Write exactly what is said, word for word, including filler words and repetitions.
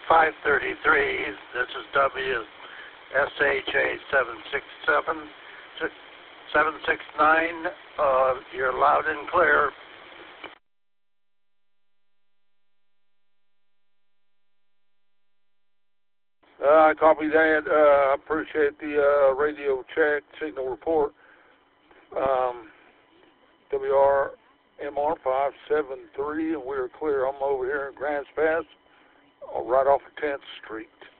five thirty-three. This is W S H A seven six seven, seven six nine. Uh, you're loud and clear. Uh, I copy that. I uh, appreciate the uh, radio check, signal report. Um, W R M R five seven three, and we're clear. I'm over here in Grants Pass, right off of tenth Street.